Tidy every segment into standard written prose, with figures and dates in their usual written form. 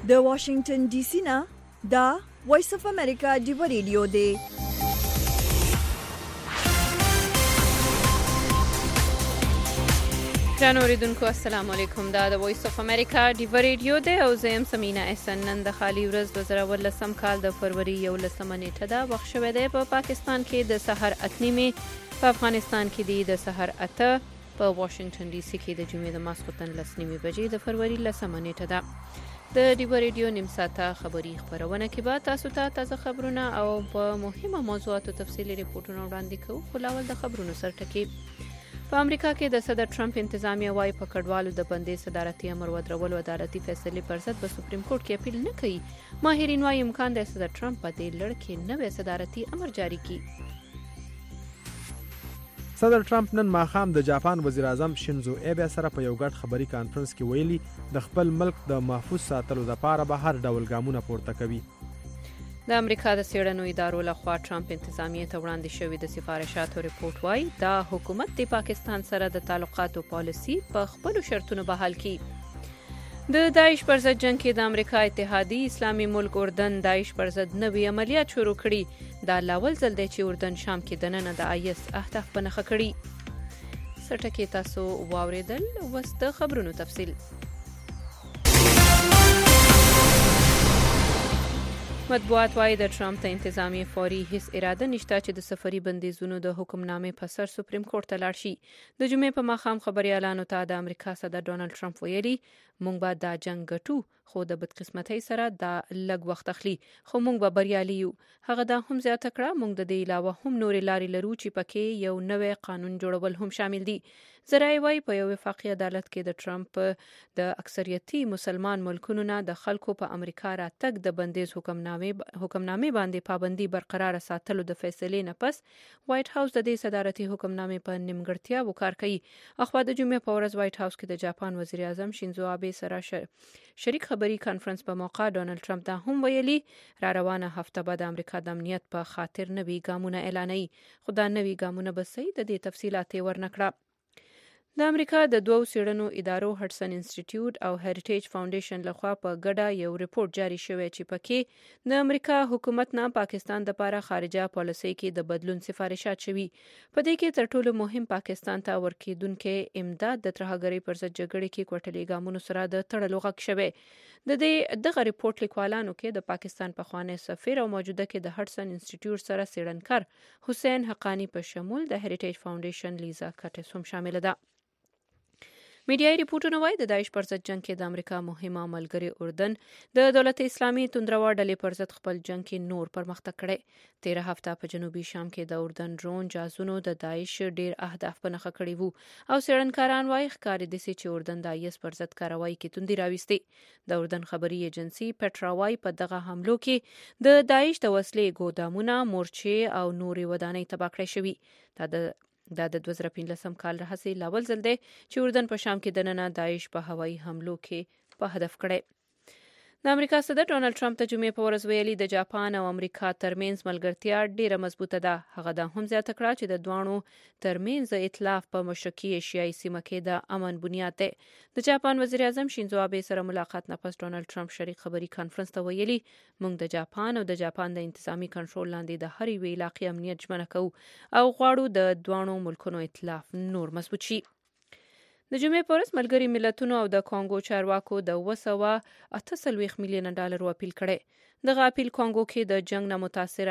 د واشنگټن ډي سي نه دا وایس اف امریکا ډیو ریډیو دی. ګرانو اوریدونکو السلام علیکم. دا د وایس اف امریکا ډیو ریډیو دی او زه یم سمینا احسان. نن د خالی ورځ 2018 کال د فروری 11 نیټه ده. وخت شوی دی په پاکستان کې د سحر 8:30، په افغانستان کې دی د سحر 8، په واشنگټن ډي سي کې د جمعې د ماسخوتن 10:30 بجې د فروری 10 نیټه ده. د ډیو ریډیو نیم ساعته خبري خبرونه کې به تاسو ته تازه خبرونه او په مهمه موضوعاتو تفصیلي ریپورتونه وړاندې کوو. خو لاول د خبرونو سرټکی. په امریکا کې د صدر ټرمپ انتظامیه وايي په کډوالو د بندي صدارتي امر ودرولو عدالتي فیصلې پر ضد په سپریم کورټ کې اپیل نه کوي. ماهرین وايي امکان دی صدر ټرمپ په دې لړ کې نوې صدارتي امر جاری کړي. صدر ټرمپ نن ماښام د جاپان وزیر اعظم شینزو ایبه سره په یو ګډ خبري کانفرنس کې ویلي د خپل ملک د محفوظ ساتلو لپاره به هر ډول ګامونه پورته کوي. د امریکا د څېړنو ادارو لخوا ټرمپ انتظامیه ته وړاندې شوی د سفارشاتو ریپورت وايي دا حکومت د پاکستان سره د تعلقاتو پالیسي په خپل شرطونو بحال کړي. د داعش پر ضد جنگ کې د امریکا اتحادی اسلامي ملک اردن داعش پر ضد نوې عملیات شروع کړي. دا لاول ځل دی چې اردن شام کې دننه د IS اهداف په نښه کړي. سټکی تاسو واوریدل. اوس د خبرونو تفصیل. مطبوعات وايي د ټرمپ ته انتظامیه فوري هیڅ اراده نشته چې د سفري بندیزونو د حکمنامې په سر سپریم کورټ ته لاړ شي. د جمعې په ماښام خبريالانو ته د امریکا صدر ډونالد ټرمپ ویلي مونږ به دا جنگ ګټو، خو د بدقسمتۍ سره دا لږ وخت اخلي، خو مونږ به بریالي یو. هغه دا هم زیاته کړه مونږ د دې علاوه هم نورې لارې لرو چې پکې یو نوې قانون جوړول هم شامل دي. ذرایع وايي په یو وفاقي عدالت کې د ټرمپ د اکثریتي مسلمان ملکونو نه د خلکو په امریکا راتګ د بندیز حکمنامې باندې پابندي برقرار ساتلو د فیصلې نه پس وایټ هاوس د دې صدارتي حکمنامې په نیمګړتیا وکړ کوي. اخوا د جمعې په ورځ وایټ هاوس کې د جاپان وزیر اعظم شینزو آبه سره شریک خبري کانفرنس په موقع ډونالد ټرمپ دا هم ویلي را روانه هفته به د امریکا د امنیت په خاطر نوي ګامونه اعلانوي. خو دا نوي ګامونه به صحیح د دې تفصیلات ورنکړه. د امریکا د دوو څېړنو ادارو هډسن انسټیټیوټ او هریټیج فاونډیشن لخوا په ګډه یو ریپورت جاری شوی چې پکې د امریکا حکومت نه پاکستان د لپاره خارجه پالیسي کې د بدلون سفارشات شوي. په دې کې تر ټولو مهم پاکستان ته ورکېدونکې امداد د ترهګرۍ پر ضد جګړې کې کوټلي ګامونو سره د تړلو غږ شوی. دغه ریپورت لیکوالانو کې د پاکستان پخوانی سفیر او موجوده کې د هډسن انسټیټیوټ سره څېړنکار حسین حقانی په شمول د هریټیج فاونډیشن لیزا کټس هم شامل ده. میډیایي ریپورتونه وايي د داعش پر ضد جنگ کې د امریکا مهمه ملګری اردن د دولت اسلامي توندروا ډلې پر ضد خپل جنگ کې نور پرمختګ کړی. 13 هفته په جنوبي شام کې د اردن ډرون جاسونو د داعش ډیر اهداف په نښه کړي وو او څېړنکاران وايي ښکاري دي چې اردن د IS پر ضد کاروایی کې توندي راوستي. د اردن خبري ایجنسی پټرا وايي په دغه حملو کې د داعش د وسلې ګودامونه، مورچې او نورې ودانۍ تباه کړې شوي. دا د 2015 کال راهیسې لاول ځل دی چې اردن په شام کې دننه داعش په هوایي حملو کې په هدف کړی. د امریکا صدر ډونالد ټرمپ ته جمعې په ورځ ویلي د جاپان او امریکا ترمنځ ملګرتیا ډیره مضبوطه ده. هغه دا هم زیاته کړه چې د دوانو ترمنځ ائتلاف په مشرقي ایشیایي سیمه کې د امن بنیاد دی. د جاپان وزیر اعظم شینزو آبه سره ملاقات نه پس ډونالد ټرمپ شریک خبري کانفرنس ته ویلي موږ د جاپان او د جاپان د انتظامی کنټرول لاندې د هر یوې علاقې امنیت ژمنه کوو او غواړو د دوانو ملکونو ائتلاف نور مضبوط شي. د جمعې په ورځ ملګري ملتونو او د کانګو چارواکو د 248 میلیونه ډالرو اپیل کړی. دغه اپیل کانګو کې د جنگ نه متاثره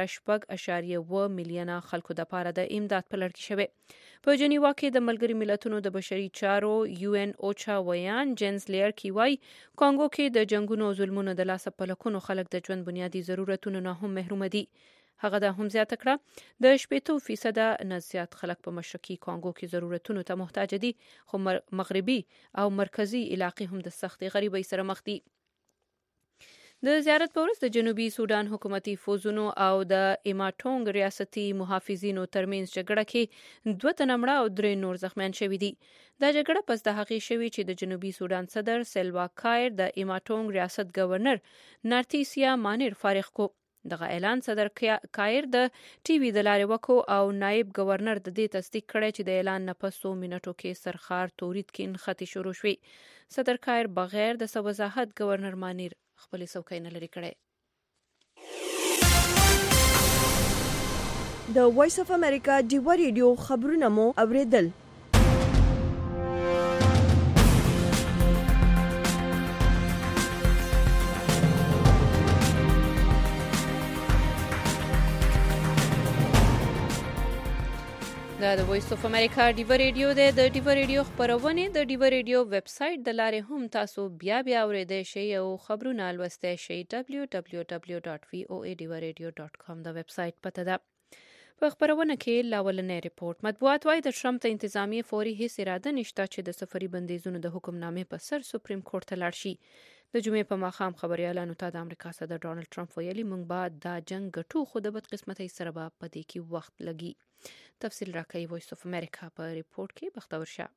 4.1 میلیونه خلکو د لپاره د امداد په لړ کې شوی. په جنیوا کې د ملګري ملتونو د بشري چارو UN اوچا ویان جنز لیر کی وای کانګو کې د جنگونو او ظلمونو د لاسه په لکونو خلک د ژوند بنیادی ضرورتونو نه هم محروم دي. هغه دا هم زیاته کړه د 80% نه زیات خلک په مشرقي کانګو کې ضرورتونو ته محتاج دي، خو مغربي او مرکزی علاقې هم د سختې غریبۍ سره مخ دي. د زیارت په ورځ د جنوبي سودان حکومتي فوزونو او د ایماټونګ ریاستي محافظینو ترمنځ جګړه کې 2 تنه مړه او 3 نور زخمیان شوي دي. دا جګړه پس د هغې شوې چې د جنوبي سودان صدر سیلوا کایر د ایماټونګ ریاست گورنر نارتیسیا مانیر فارغ کو. دغه اعلان صدر کایر د ټي وي د لارې وکړو او نائب گورنر د دې تصدیق کړی چې د اعلان نه پس 100 منټو کې سرخار تورید کې نښتې شروع شوې. صدر کایر بغیر د څه وضاحت گورنر مانیر خپل څوکۍ نه لري کړي. د وایس اف امریکا ډیوا ریډیو خبرونه مو اوریدل. دا د وایس اف امریکا ډیوا ریډیو دی. د ډیوا ریډیو خبرونه د ډیوا ریډیو ویب سټ د لارې هم تاسو بیا اوریدئ شئ او خبرونه لوستئ شئ. www.voadiwaradio.com د ویب سټ پته ده. په خبرونه کې لاولنې ریپورت مطبوعات وايي د ټرمپ ته انتظامی فوري هیڅ اراده نشته چې د سفري بندیزونو د حکمنامې په سر سپریم کورټ ته لاړ شي. د جمعې په ماښام خبريالانو ته د امریکا صدر ډونالد ټرمپ ویلي موږ به دا جنگ ګټو خو د بدقسمتۍ سره به په دې کې وخت لګي. تفصیل راکوي وایس اف امریکا په ریپورت کې. بختور شه.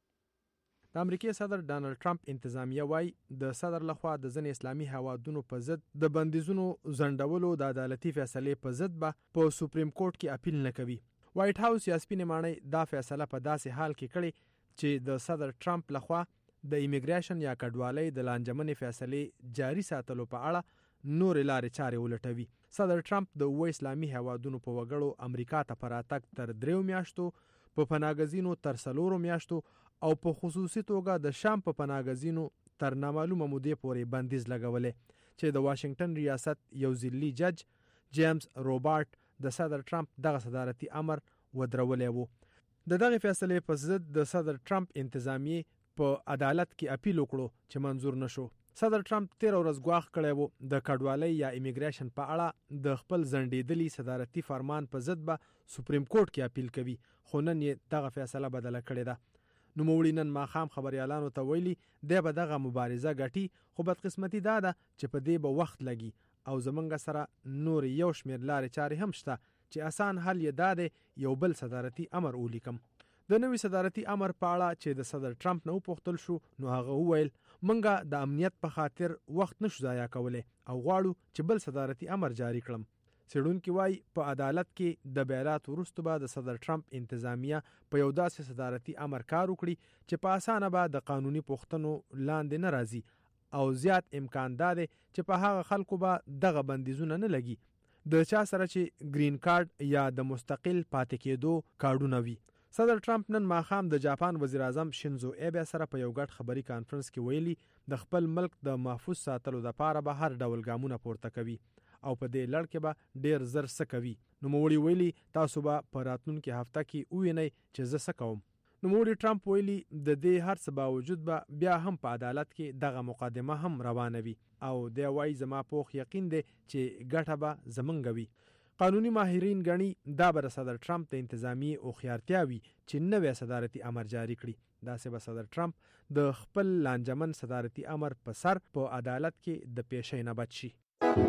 د امریکای صدر ډانلډ ټرمپ انتظامیه وايي د صدر لخوا د ځینې اسلامي هوادونو په ضد د بندیزونو ځنډولو د عدالتي فیصلې په ضد به په سپریم کورټ کې اپیل نه کوي. وایټ هاوس یا سپینې ماڼۍ دا فیصله په داسې حال کې کړې چې د صدر ټرمپ لخوا د ایمیګریشن یا کډوالۍ د لانجمنې فیصلې جاري ساتلو په اړه نور لارې چارې ولټوي. صدر ټرمپ د اسلامي هوادونو په وګړو امریکا ته پراتګ تر 3 میاشتو، په پناهګزینو تر 4 میاشتو او په خصوصي توګه د شام په پناهګزینو تر نامعلومه مودې پورې بندیز لګولې چې د واشنگټن ریاست یو ځلي جج جیمز روبارټ د صدر ټرمپ دغه صدارتي امر ودرولې وو. دغه فیصلې په ضد د صدر ټرمپ انتظامیه په عدالت کې اپیل وکړو چې منظور نشو. صدر ټرمپ 13 ورځ غواخ کړی وو د کډوالۍ یا ایمیګریشن په اړه د خپل ځنډېدلي صدارتي فرمان په ضد به سپریم کورټ کې اپیل کوي، خو نن یې دغه فیصله بدله کړې ده. نوموړي نن ماښام خبريالانو ته ویلي دی به دغه مبارزه ګټي، خو بدقسمتي دا ده چې په دې به وخت لګي او زمونږ سره نور یو شمېر لارې چارې هم شته چې آسان حل یې دا دی یو بل صدارتي امر ولیکم. د نوي صدارتي امر په اړه چې د صدر ټرمپ نه وپوښتل شو نو هغه وویل منګه د امنیت په خاطر وخت نشو ضایع کولی او غواړو چې بل صدارتي امر جاری کړم. څېړونکي وایي په عدالت کې د بیانات وروسته به د صدر ټرمپ انتظامیه په یو داسې صدارتي امر کار وکړي چې په اسانه به د قانوني پوښتنو لاندې نه راځي او زیات امکان دا دی چې په هغه خلکو به دغه بندیزونه نه لګي د چا سره چې گرین کارت یا د مستقل پاتې کېدو کارډونه وي. صدر ټرمپ نن ماښام د جاپان وزیر اعظم شینزو ایبه سره په یو ګډ خبري کانفرنس کې ویلي د خپل ملک د محفوظ ساتلو لپاره به هر ډول ګامونه پورته کوي او په دې لړ کې به ډیر زر څه کوي. نوموړي ویلي تاسو به په راتلونکي هفته کې ووینئ چې زه څه کوم. نوموړي ټرمپ ویلي د دې هر څه باوجود به بیا هم په عدالت کې دغه مقدمه هم روانه وي او دی وایي زما پوخ یقین دی چې ګټه به زمونږ وي. قانوني ماهرین ګڼي دا به صدر ټرمپ د انتظامی او خيارتیا وي چې نوې صدارتي امر جاری کړي. داسې به صدر ټرمپ د خپل لانجمن صدارتي امر په سر په عدالت کې د پیشۍ نه بچ شي.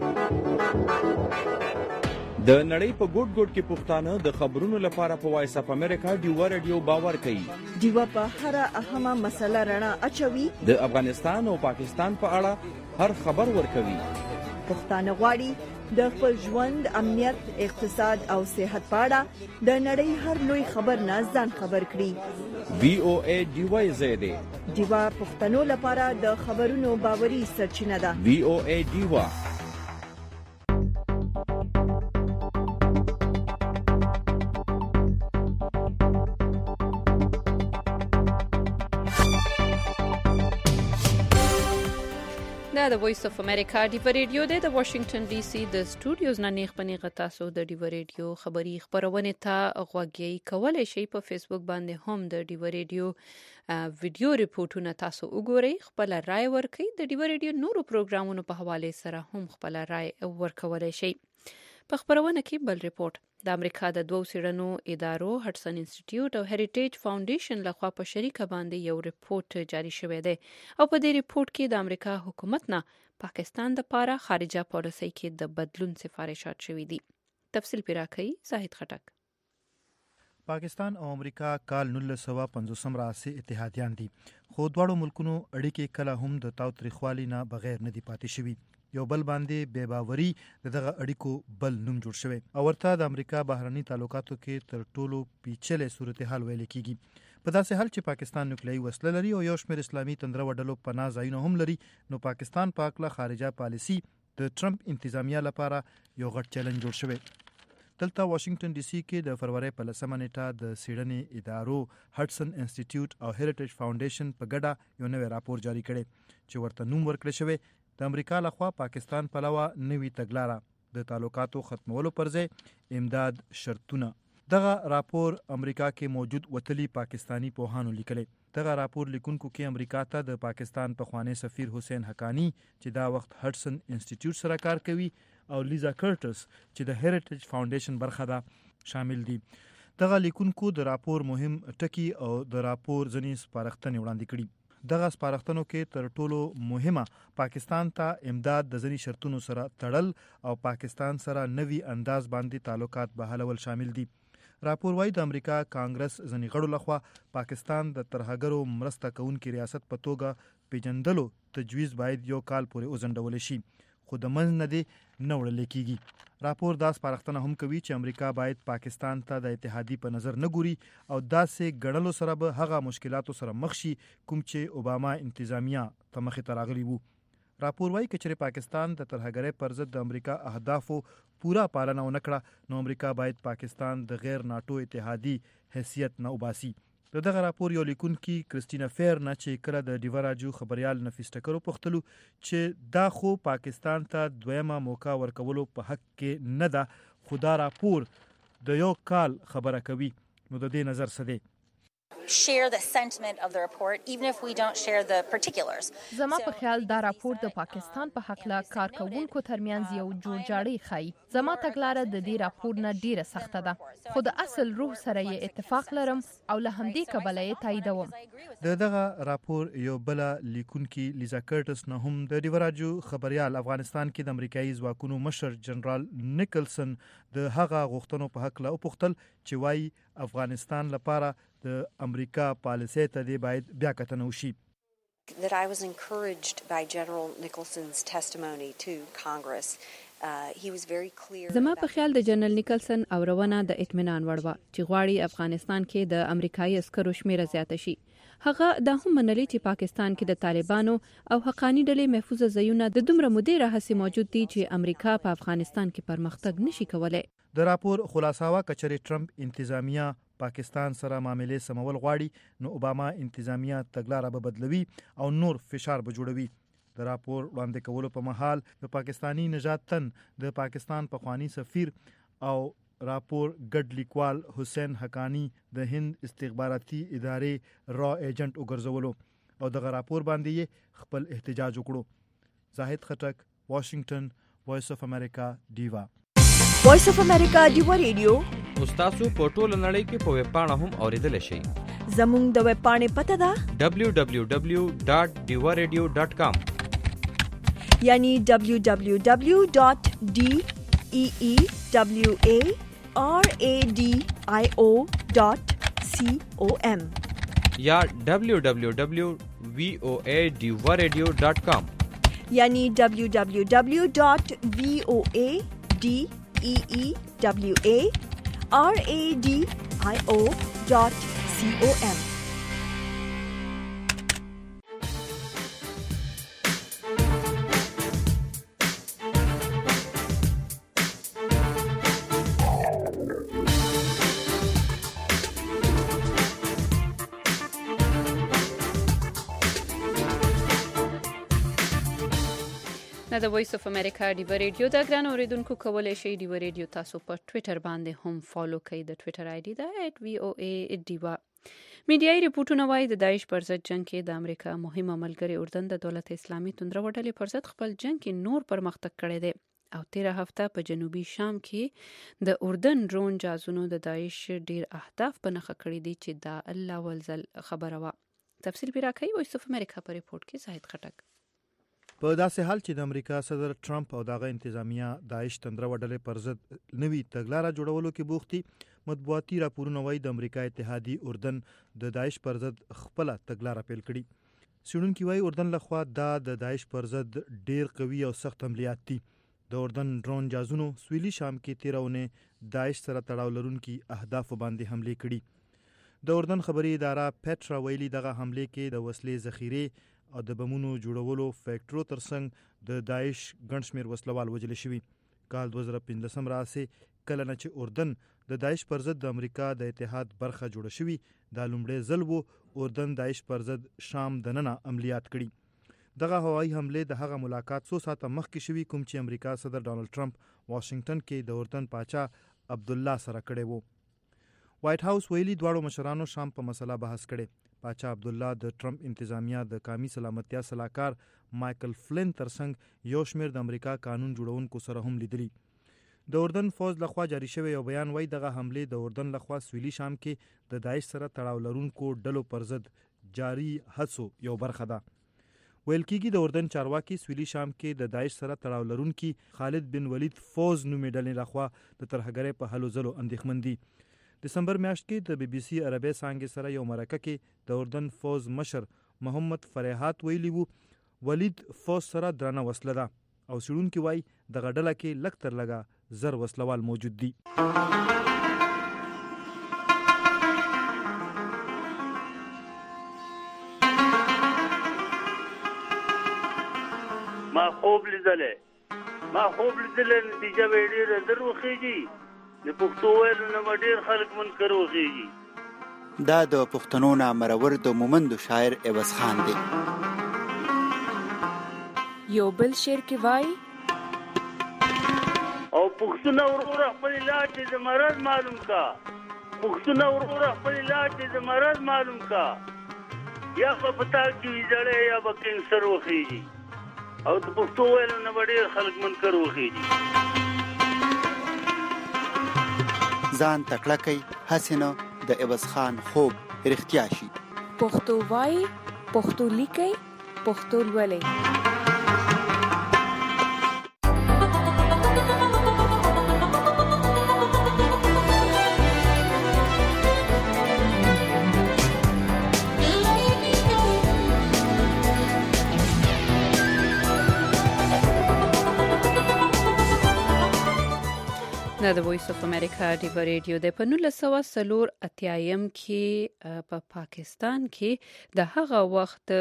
د نړۍ په ګوټ ګوټ کې پښتانه د خبرونو لپاره په وایس اف امریکا ډیوا ریډیو باور کوي. ډیوا په هر اهمه مسله رڼا اچوي. د افغانستان او پاکستان په اړه هر خبر ورکوي. پښتانه غواړي د خپل ژوند، امنیت، اقتصاد او صحت په اړه د نړۍ هر لوی خبر نه ځان خبر کړي. VOA ډیوا زده. ډیوا پښتنو لپاره د خبرونو باوري سرچینه ده. VOA ډیوا. دا د وایس اف امریکا ډیوا ریډیو د واشنگټن ډي سي د سټوډیوز نه نیغ تاسو د ډیوا ریډیو خبري خبرونه ته غوږی کولای شئ. په فیسبوک باندې هم د ډیوا ریډیو ویډیو ریپورتونه تاسو وګورئ، خپل رائے ورکړئ. د ډیوا ریډیو نورو پروګرامونو په حواله سره هم خپل رائے ورکولای شئ. په خبرونه کې بل ریپورت د امریکا د دوو څېړنو ادارو هټسن انسټیټیوټ او هریټیج فاونډیشن لخوا په شریکه باندې یو ریپورت جاری شوی دی او په دې ریپورت کې د امریکا حکومت نه پاکستان د لپاره خارجه پالیسۍ کې د بدلون سفارشات شوي دي. تفصیل پیرا کوي زاهد خټک. پاکستان او امریکا کال 1950 راځي اتحادیان دي، خو دواړو ملکونو اړیکې کله هم د تاوتریخوالي نه بغیر نه دي پاتې شوي. یو بل باندې بے باوري دغه اړیکو بل نوم جوړ شوی او ورته د امریکا بهرني تعلقاتو کې تر ټولو پیچلې صورتحال ویل کیږي. په داسې حال چې پاکستان نوکلیایي وسله لري او یو شمېر اسلامي تندرو ډلو پناه ځایونه هم لري، نو پاکستان په هکله خارجه پالیسي د ټرمپ انتظامیه لپاره یو غټ چیلنج جوړ شوی. دلته واشنگټن ډي سي کې د فروری په 10 نیټه د څېړنې ادارو هډسن انسټیټیوټ او هیریټیج فاونډیشن په ګډه یو نوی راپور جاری کړی چې ورته نوم ورکړی شوی د امریکا لخوا پاکستان پلوه نوي تګلاره د تعلقاتو ختمولو پر ځای امداد شرطونه. دغه راپور امریکا کې موجود وتلی پاکستانی پوهانو لیکلی. دغه راپور لیکونکو کې امریکا ته د پاکستان پخوانی سفیر حسین حقانی چې دا وخت هډسن انسټیټیوټ سره کار کوي او لیزا کرټس چې د هیریټیج فاونډیشن برخه ده شامل دي. دغه لیکونکو د راپور مهم ټکی او د راپور ځینې سپارښتنې وړاندې کړي. دغه سپارښتنو کې تر ټولو مهمه پاکستان ته امداد د ځینې شرطونو سره تړل او پاکستان سره نوي انداز باندې تعلقات بحالول شامل دي. راپور وايي د امریکا کانګرس ځینې غړو لخوا پاکستان د ترهګرو مرسته کوونکي ریاست په توګه پیژندلو تجویز باید یو کال پورې وځنډول شي، خو د منځ نه دی نه وړل کېږي. راپور دا سپارښتنه هم کوي چې امریکا باید پاکستان ته د اتحادی په نظر نه ګوري او داسې ګڼلو سره به هغه مشکلاتو سره مخ شي کوم چې اوباما انتظامیه ته مخې ته راغلي وو. راپور وايي که چېرې پاکستان د ترهګرۍ پر ضد د امریکا اهدافو پورا پالنه ونه کړه، نو امریکا باید پاکستان د غیر ناټو اتحادی حیثیت نه وباسي. دغه راپور یو لیکونکي کریسټینا فیر نه چې کله د ډیوا راډیو خبريال نفیس ټکرو پوښتلو چې دا خو پاکستان ته دویمه موقع ورکولو په حق کې نه ده، خو دا راپور د یو کال خبره کوي، نو د دې نظر څه دی؟ share the sentiment of the report even if we don't share the particulars. زما په خیال دا راپور د پاکستان په حق لا کارکونکو ترمنځ یو جوړجاړی خای. زما تګلاره د دې راپور نه ډیره سخته ده، خو د اصل روح سره یې اتفاق لرم او له همدې کبله یې تاییدوم. دغه راپور یو بل لیکونکي لیزا کرټس نه هم د ډیوا راډیو خبريال افغانستان کې د امریکایي ځواکونو مشر جنرال نیکلسن د هغه غوښتنو په حق لا وپوښتل چې وايي افغانستان لپاره د امریکا پالیسۍ ته دی باید بیا کتنه وشي. That I was encouraged by General Nicholson's testimony to Congress. He was very clear. زما په خیال د جنرال نیکلسن اورونه د اطمینان وړ و چې غواړي افغانستان کې د امریکایي عسکرو شمیره زیاته شي. هغه دا هم منلي چې پاکستان کې د طالبانو او حقانی ډلې محفوظ ځایونه د دومره مودې راهیسې موجود دي چې امریکا په افغانستان کې پرمختګ نشي کولای. د راپور خلاصاوه کچري ټرمپ انتظامیه پاکستان سره معاملې سمول غواړي، نو اوباما انتظامیه تګلاره به بدلوي او نور فشار به جوړوي. د راپور وړاندې کولو په مهال د پاکستانی نژاد تن د پاکستان پخوانی سفیر او راپور ګډ لیکوال حسین حقانی د هند استخباراتي ادارې را ایجنټ وګرځولو او دغه راپور باندې خپل احتجاج وکړو. زاهد خټک، واشنگټن، وایس اف امریکا، ډیوا. وایس اف امریکا ډیوا ریډیو تاسو په ټوله نړۍ کې په ویب پاڼه هم اوریدلی شئ. زموږ د ویب پاڼې پته ده www.diwaradio.com، یعنی www.deewaradio.com یا www.voadiwaradio.com، یعنی www.voadiwaradio.com. د وایس اف امریکا ډیوا ریډیو د ګران اوریدونکو کولای شئ ډیوا ریډیو تاسو په ټوئیټر باندې هم فالو کړئ. د ټوئیټر آی ډی دا @voa_diva. میډیایي ریپورتونه وایي د داعش پر ضد جنگ کې د امریکا مهمه ملګری اردن د دولت اسلامي توندرو ډلې پر ضد خپل جنگ کې نور پرمختګ کړی دی او 13 هفته په جنوبي شام کې د اردن ډرون جازونو د داعش ډیر اهداف په نښه کړی دي چې دا الله ولزل خبره وا. تفصیل پیرا کوي وایس اف امریکا په ریپورت کې زاهد خټک. په داسې حال چې د امریکا صدر ټرمپ او دغه انتظامیه داعش تندرو ډلې پر ضد نوي تګلاره جوړولو کې بوختي، مطبوعاتي راپورونه وايي د امریکا اتحادی اردن د داعش پر ضد خپل تګلاره پیل کړي. څېړونکي وايي اردن لخوا دا د داعش پر ضد ډیر قوي او سخت عملیات دي. د اردن ډرون جازونو سویلي شام کې 13 داعش سره تړاو لرونکي اهداف باندې حمله کړي. د اردن خبري اداره پیټرا ویلي دغه حمله کې د وسلې ذخیره او د بمونو جوړولو فیکټرو ترڅنګ د داعش ګڼ شمېر وسلوال وژل شوي. کال 2015 راځي کله نه چې اردن د داعش پر ضد د امریکا د اتحاد برخه جوړه شوي. دا لومړی ځل و اردن داعش پر ضد شام دننه عملیات کړي. دغه هوایي حمله د هغه ملاقات څو ساعته مخکې شوي کوم چې امریکا صدر ډانلډ ټرمپ واشنگټن کې د اردن پاچا عبدالله سره کړی وو. وایټ هاوس ویلي دواړو مشرانو شام په مسله بحث کړي. پاچا عبدالله د ټرمپ انتظامیه د قومي سلامتیا صلاحکار مایکل فلن ترڅنګ یو شمېر د امریکا قانون جوړونکو سره هم لیدلي. د اردن فوج لخوا جاری شوی یو بیان وایي دغه حمله د اردن لخوا سویلي شام کې د داعش سره تړاو لرونکو ډلو پر ضد جاری هڅو یو برخه ده. ویل کېږي د اردن چارواکي سویلي شام کې د داعش سره تړاو لرونکي خالد بن ولید فوز نومې ډلې لخوا د ترهګرۍ په هلو ځلو اندېښمن دي. دسمبر میاشت کې د بي بي سي عربي څانګې سره یو مرکه کې د اردن فوز مشر محمد فریحات ویلي وو ولید فوز سره درنه وسله ده او څېړونکي وایي دغه ډله کې لږ تر لږه زر وسلوال موجود دي. ما خوب لیدلې نتیجه به ډېره در وخېږي. د پښتو ویلو نه ډېر خلک منکر وخېږي. دا د پښتنو نه مرور د مومندو شاعر عوض خان دی. یو بل شعر کې وایي او پښتون ورور خپل علاج د مرض معلوم کا. پښتون ورور خپل علاج د مرض معلوم کا. یا په پتا کې زړې یا به کینسر وخېږي. او د پښتو ویلو نه ډېر خلک منکر وخېږي. ځان تکړه کوي هسې نه د عوض خان خوب رښتیا شي. پښتو وایي، پښتو لیکي، پښتو لولي. دا د وایس اف امریکا ډیو ریډیو د په 1984 کې په پاکستان کې د هغه وخت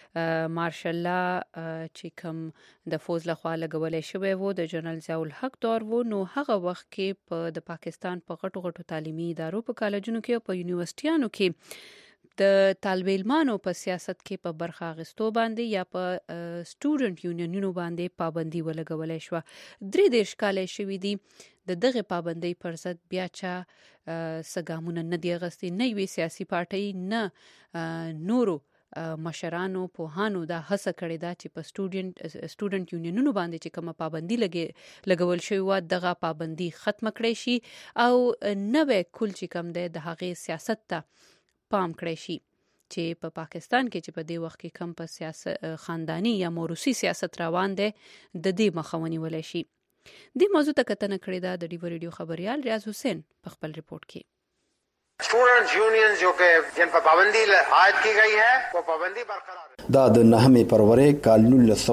مارشل لا چې کوم د فوز لخوا لګولې شوی وو د جنرال ضیاء الحق دور وو. نو هغه وخت کې په د پاکستان په غټو تعلیمي ادارو په کالجونو کې او په یونیورسيټیانو کې د طالب علمانو په سیاست کې په برخه اخیستو باندې یا په سټوډنټ یونینونو باندې پابندي ولګولې شو. 3 کالې شوې دي. د دغه پابندۍ پر ضد بیا چا سګامونه نه دی غستې، نه وی سیاسي پارټي نه نورو مشرانو پوهانو دا هڅه کړې ده چې په سټوډنټ یونینونو باندې چې کومه پابندي لګول شوی و دغه پابندي ختم کړي شي او نوې کل چې کوم ده د هغې سیاست ته پام کړی شي چې په پاکستان کې چې په دې وخت کې کم په سیاست خاندانی یا موروثي سیاست روان دی د دې مخاوني ولې شي. دې موضوع ته کتنه کړې ده د ډیو ریډیو خبريال ریاض حسین په خپل رپورت کې. Students union जो कि जिन पर पाबंदी आयद की गई है वो पाबंदी बरकरार है. دا د 9 فروری کال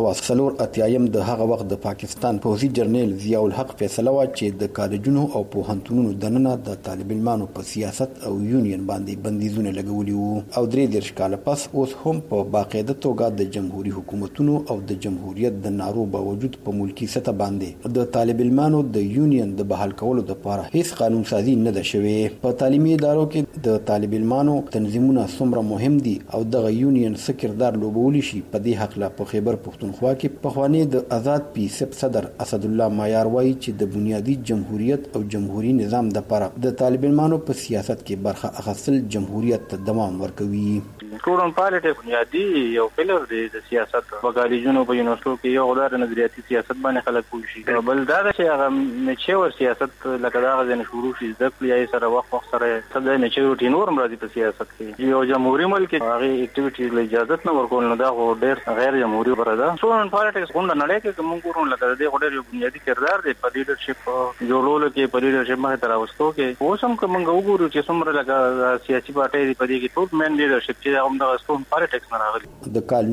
1984 د هغه وخت د پاکستان پوځي جرنیل ضیاء الحق فیصله وا چې د کالجونو او پوهنتونونو دننه د طالب علمانو په سیاست او یونین باندې بندیزونه لګولي وو او 3 کال پس اوس هم په باقاعده توګه د جمهوریت حکومتونو او د جمهوریت د نارو باوجود په ملکی سطح باندې د طالب علمانو د یونین د بحال کولو لپاره هیڅ قانون سازي نه ده شوې. په تعلیمي ادارو کې د طالب علمانو تنظیمونه څومره مهم دي او د یونین څه کردار لوبولی شي په دې حق لا په خیبر پښتونخوا کې په خوانی د آزاد پی سپ صدر اسد الله مایار وایي چې د بنیادی جمهوریت او جمهوریت نظام د لپاره د طالب علمانو په سیاست کې برخه اخیستل جمهوریت ته دوام ورکوي. ټولن پالیټیک بنیادی یو پلر دی د سیاست په کالجونو په یونیورسيټو کې یو غوړه نظریاتي سیاست باندې خلک پوه شي. بل دا چې هغه میچور سیاست لکه دا غزنه شروع شي د پلیای سره وخت سره صدې میچور ټینور مرادي په سیاست کې یو جمهوریت ملک هغه اکټیویټیز له اجازه نه ورکول نه دا ډېر غیر جمهوریت برده. ټولن پالیټیکس غونډه نړۍ کې موږ ګورو لکه د غوډر یو بنیادی کردار دی په لیډرشپ جوړولو کې په لیډرشپ باندې تراوستو کې اوس هم کوم وګورو چې څومره لکه سیاسي پارټي په دې کې ټول مین لیډرشپ چې هم د ستون پالیټکس نه راغلي. د کال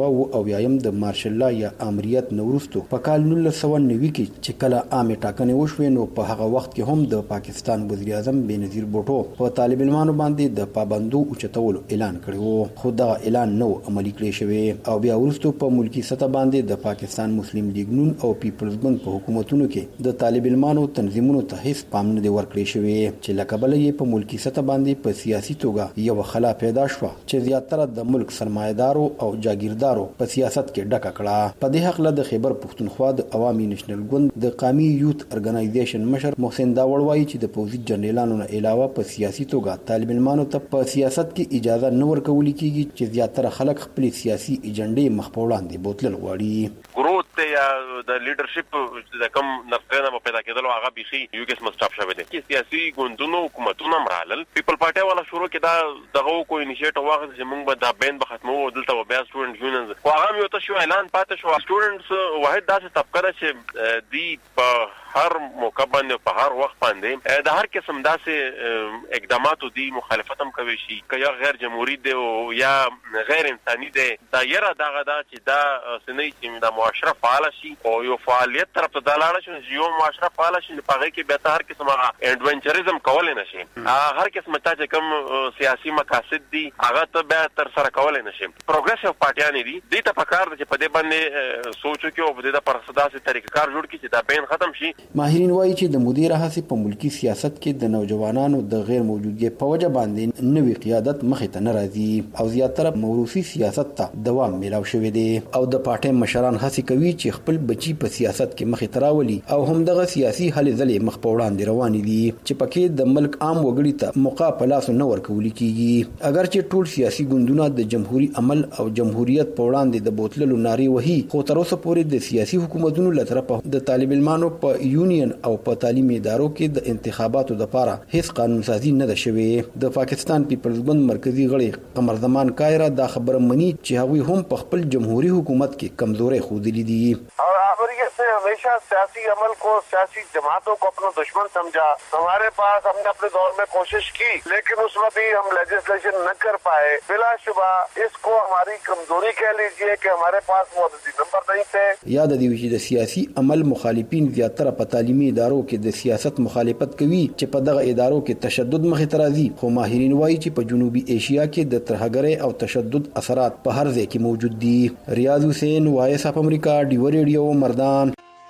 1990 د مارشل لا یا امریت نورستو په کال 1990 کې چې کله عامه ټاکنې وشوې نو په هغه وخت کې هم د پاکستان وزیر اعظم بېنظیر بوټو په طالب علمانو باندې د پابندو اوچتولو اعلان کړی و، خو دا اعلان نو عملي کړی شوی او بیا وروسته په ملکی سطح باندې د پاکستان مسلم لیگ نون او پیپلز ګوند په حکومتونو کې د طالب علمانو تنظیمونو ته هیڅ پام نه دی ورکړی شوی چې لکه بل یې په ملکی سطح باندې په سیاسي توګه یو خلا پیدا شو چې زیاتره د ملک سرمایدارو او جاگیردارو په سیاست کې ډکه کړه. په دې حق له د خیبر پښتونخوا د عوامي نېشنل ګوند د قومي یوث ارګنایزیشن مشر محسن داوړ وایي چې د پوځي جنرالانو نه علاوه په سیاسي توګه طالب علمانو ته په سیاست کې اجازه نه ورکول کیږي چې زیاتره خلک خپل سیاسي ایجنډې مخ په وړاندې بوتلل غواړي. ګروت یا د لیډرشپ د کم نفقه نه پیدا کېدل هغه بيخي یو کس مستاپ شوی دی چې سیاسي ګوندونو حکومتونو مرالل پیپل پارټي والا شروع کړه دغه کو انیشیټیو واخد چې موږ به دا بین به ختمو دلته بیا سټوډنټ یونینز خو هغه یو ته شو اعلان پاتې شو سټوډنټس واحد داسې طبقه چې دی په هر موقع باندې په هر وخت باندې د هر قسم داسې اقداماتو دی مخالفت هم کوي شي که یا غیر جمهوریت دی او یا غیر انساني دی دا یره دغه دا چې دا سنې چې د معاشره فعال شي او یو فعالیت طرف ته دلاله شي یو معاشره فعال شي په هغه کې به هر قسم اډونچریزم کول نه شي هر قسم ته چې کوم سیاسي مقاصد دي هغه ته به تر سره کول نه شي. پروګریسیو پارټیان دي دې ته پکار دي چې په دې باندې سوچو کې او په دې پر صداسي طریقې کار جوړ کړي چې دا بین ختم شي. ماهرین وایي چې د مدیر هڅې په ملکی سیاست کې د نوجوانانو د غیر موجودګۍ په وجه باندې نوې قیادت مخې ته نه راځي او زیاتره موروثي سیاست ته دوام میلاو شوی دی او د پارټۍ مشران هڅې کوي چې خپل بچي په سیاست کې مخې ته راولي او همدغه سیاسي هلې ځلې مخ په وړاندې روانې دي چې پکې د ملک عام وګړي ته موقع په لاس نه ورکول کیږي. اگر چې ټول سیاسي ګوندونه د جمهوریت عمل او جمهوریت په وړاندې د بوتللو نارې وهي خو تر اوسه پورې د سیاسي حکومتونو له طرفه د طالب علمانو په یونین او په تعلیمي ادارو کې د انتخاباتو لپاره هیڅ قانون سازي نه ده شوې. د پاکستان پیپلز ګوند مرکزی غړي قمر زمان کایرا دا خبره مني چې هغوی هم په خپل جمهوریت حکومت کې کمزوري ښودلې دي. से हमेशा सियासी अमल को सियासी जमातों को अपना दुश्मन समझा. हमारे पास हमने अपने दौर में कोशिश की लेकिन उसमें भी हम लेजिस्लेशन न कर पाए. बिलाशुबा इसको हमारी कमजोरी कह लीजिए कि हमारे पास वो नंबर नहीं थे. یاد دی چې د سیاسي عمل مخالفین زیاتره په تعلیمي ادارو کې د سیاست مخالفت کوي چې په دغه ادارو کې تشدد مخې ته راځي خو ماهرین وایي چې په جنوبي ایشیا کې د ترهګرۍ او تشدد اثرات په هر ځای کې موجود دي. ریاض حسین وایس اف امریکا ډیو ریډیو مردان.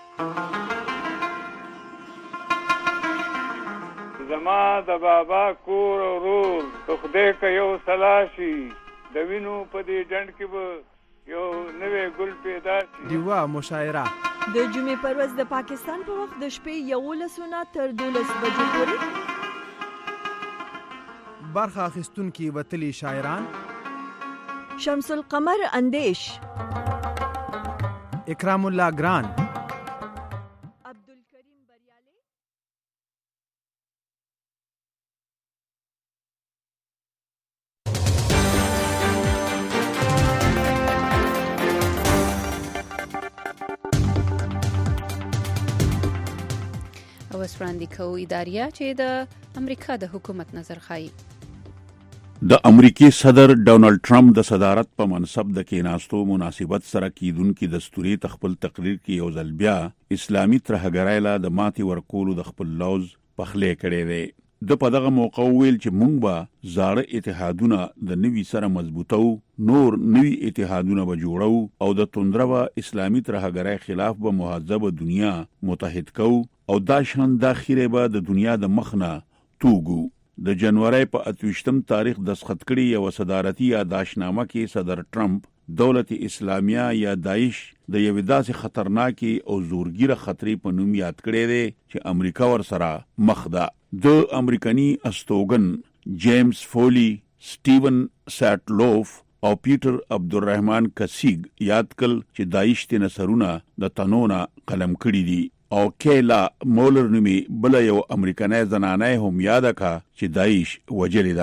زما د بابا کور ورور د خدای که یو سلاشي د وینو په دې ډنډ کې به یو نوې ګل پیدا شي. دیوه مشاعره د جمعې پر ورځ د پاکستان په وخت د شپې 11 تر 12 بجې پورې برخه اخیستونکي وتلي شاعران شمس القمر اندیش، اکرام الله ګران، او وړاندې کوو اداریه چې د امریکا د حکومت نظر خایي. د امریکای صدر ډونالد ټرمپ د صدارت په منصب د کېناستو مناسبت سره کیدونکو دستوري تخپل تقریر کې یو ځل بیا اسلامي ترهګرۍ له د ماتي ورکولو د خپل لوز پخلې کړي دي. د په دغه موقع ویل چې مونږ به زاړه اتحادونه د نوي سره مضبوطو، نور نوي اتحادونه به جوړو او د توندره اسلامي ترهګرۍ خلاف به مهذب دنیا متحد کو او دا شان داخله به د دنیا د مخنه توګو. د جنوري په 28 تاریخ دستخط کړي یو صدارتي یاداشنامه کې صدر ټرمپ دولت اسلامیه یا داعش د یو داسې خطرناکي او زورګیره خطرې په نوم یاد کړي دي چې امریکا ور سره مخ ده. د امریکاني استوګن جیمز فولی، سټیون ساتلوف او پیټر عبدالرحمن کسیګ یاد کړل چې داعش ته نصرونه د تنونه قلم کړي دي او کیلا مولر نومي بل یو امریکایي زنانه هم یاد کا چې داعش وجلی ده.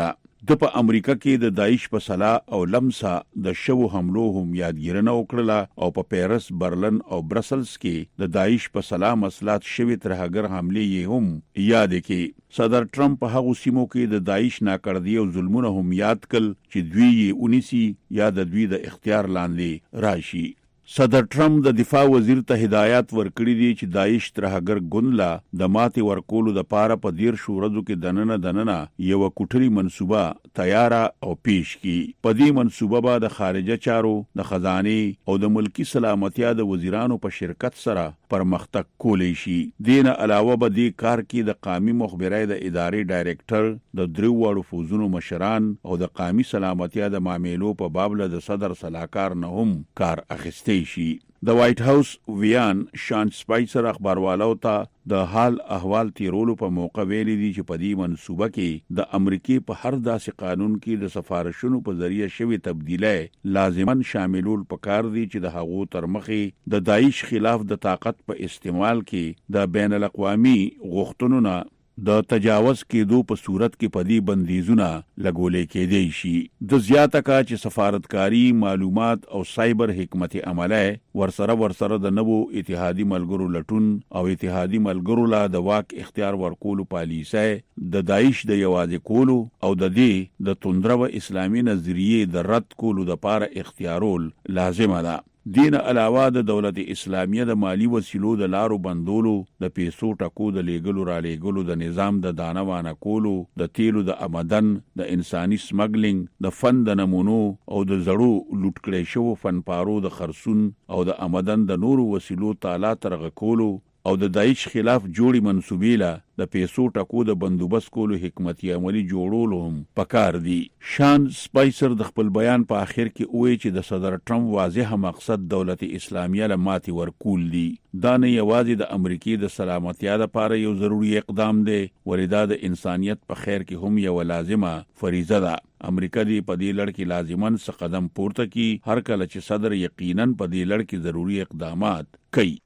د په امریکا کې د داعش په سلا او لمسا د شو حملو هم یادګیرنه وکړه او په پیرس، برلن او برسلز کې د داعش په سلا مسلات شوی ترهګر حملې یې هم یاد کړي. صدر ټرمپ په هغو سیمو کې د داعش ناکړدي او ظلمونه هم یاد کړل چې دوی یې ونیسي یا د دوی د اختیار لاندې راشي. صدر ټرمپ د دفاع وزیر ته هدایت ورکړي دي چې داعش ترهګر ګوندلا د ماتې ورکولو د پاره په 13 ورځو کې دننه یو کوټري منصوبه تیار او پیش کی. په دې منصوبه به د خارجه چارو، د خزانه او د ملکی سلامتیا د وزیرانو په شرکت سره پرمختګ کولی شي. دین علاوه به دې کار کې د قومي مخبرۍ د ادارې ډایریکټر، د دریو وړو فوزونو مشران او د قومي سلامتیا د معاملو په باب له د صدر صلاحکار نه هم کار اخیستی شي. د وایټ هاوس ویان شان سپایسر اخباروالو ته د حال احوال تیرولو په موقع ویلي دي چې په دې منصوبه کې د امریکای په هر داسې قانون کې د سفارشونو په ذریعہ شوی تبدیلی لازمن شاملول پکار دي چې د هغو تر مخې د داعش خلاف د طاقت په استعمال کې د بین الاقوامي غوښتنو نه د تجاوز کېدو په صورت کې پدی بندیزونه لګولې کېدی شي. د زیاته کا چې سفارتکاری، معلومات او سایبر حکمت عمله ورسره د نوو اتحادي ملګرو لټون او اتحادي ملګرو لا د واک اختیار ورکولو پالیسي د داعش د یوازې کولو او د دې د توندرو اسلامي نظریه د رد کولو د پاره اختیارول لازم ده. دین علاوه د دولت اسلامیه د مالی وسیلو د لارو بندولو، د پیسو ټکو د لیګلو را لیګلو، د نظام د دانوانه کولو، د تیلو د آمدن، د انساني سمګلینګ، د فن د نمونو او د زړو لوټ کړي شو فنپارو د خرصون او د آمدن د نورو وسیلو تعالی ترغه کولو او د داعش خلاف جوړی منسوبې له د پیسو ټکو د بندوبست کولو حکمتي عملی جوړولو هم پکار دي. شان سپایسر د خپل بیان په آخر کې وایي چې د صدر ټرمپ واضح مقصد دولت اسلامیه له ماتې ورکول دي. دا نه یوازې د امریکای د سلامتیا لپاره یو ضروری اقدام دی، ولې د انسانیت په خیر کې هم یو لازمه فریضه ده. امریکا دی په دې لړ کې لازمن څه قدم پورته کی، هر کله چې صدر یقینا په دې لړ کې ضروری اقدامات کوي.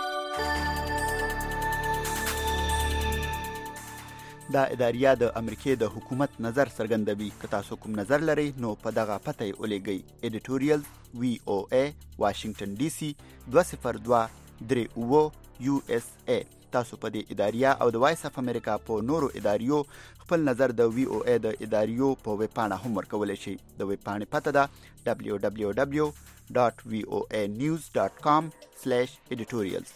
دا اداریه د امریکای د حکومت نظر څرګندوي. که تاسو کوم نظر لرئ نو په دغه پته یې ولېږئ. ایډیټوریال VOA واشنگټن DC 20238 USA. تاسو په دې اداریه او د وایس اف امریکا په نورو اداریو خپل نظر د VOA د اداریو په ویب پاڼه هم ورکولی شئ. د ویب پاڼې پته ده www.voanews.com/editorials.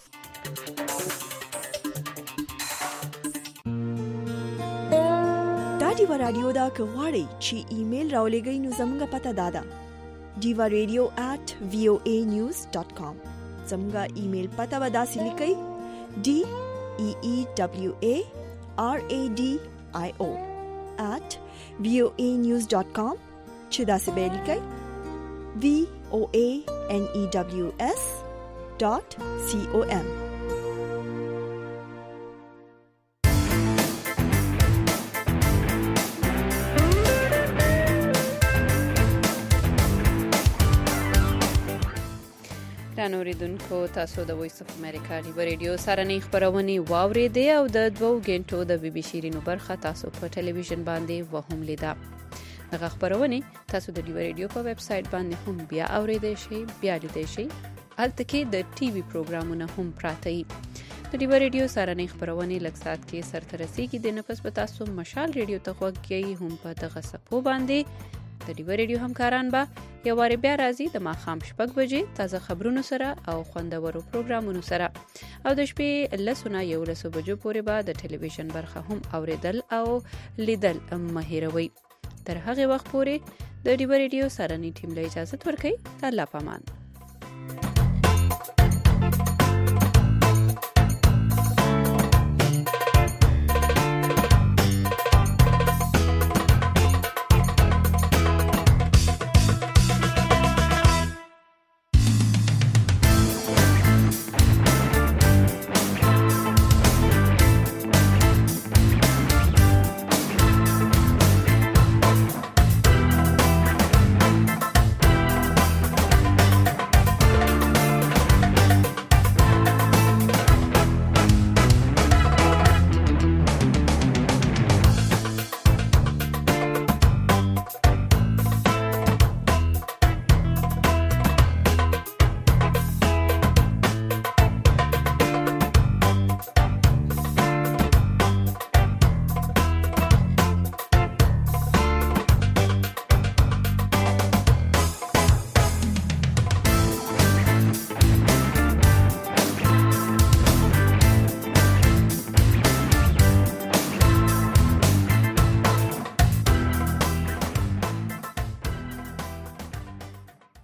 دیوا رادیو دا که غواړئ چې ایمیل راولېږئ نو زموږ پته دا ده diva.radio@voanews.com. زموږ ایمیل پته به داسې لیکئ DEEWARADIO@voanews.com چې داسې به لیکئ VOANEWS.com. اوریدونکو تاسو د وایس اف امریکا لیبر ریډیو سارنې خبرونه واوریدې او د 2 غنټو د بي بي شيرینو برخه تاسو په ټلویزیون باندې وهم لیدا. هغه خبرونه تاسو د لیبر ریډیو په ویب سټ باندې هم بیا اوریدئ شئ، بیا لیدئ شئ. هلته کې د ټي وي پروګرامونه هم پراته دي. د لیبر ریډیو سارنې خبرونه لږ سات کې سرته رسیدي. د نفس په تاسو مشال ریډیو ته خوږی هم په دغه سپو باندې د لیبر ریډیو همکاران به یو واری بیا راځي د ماښام 6 بجې تازه خبرونو سره او خوندورو پروګرامونو سره، او د شپې 11 بجو پورې به د ټلویزیون برخه هم اوریدل او لیدل مه هیروئ. تر هغه وخت پورې د لیبر ریډیو سارنې ټیم له اجازه ورکړئ. الله پامان.